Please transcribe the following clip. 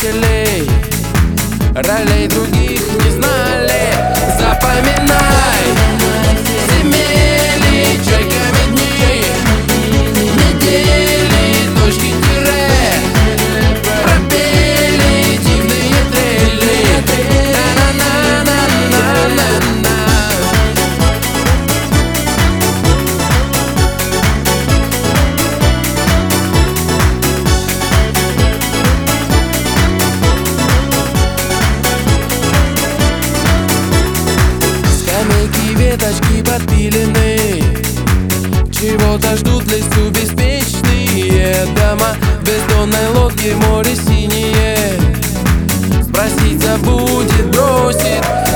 родителей, ролей других не знали. Запоминай, земли, чайками дни, недели, точки тире, пропели дивные трели. На-на-на-на-на-на-на. Скамейки, веточки подпилены, чего-то ждут в лесу беспечные дома. В бездонной лодке море синее, спросить забудет, бросит.